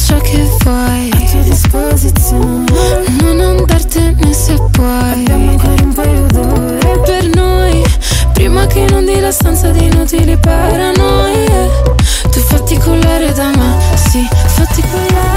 ciò che vuoi a tua disposizione. Non andartene se puoi, abbiamo ancora un paio d'ore per noi, prima che inondi la stanza di inutili paranoie. Tu fatti cullare da me, sì, fatti cullare.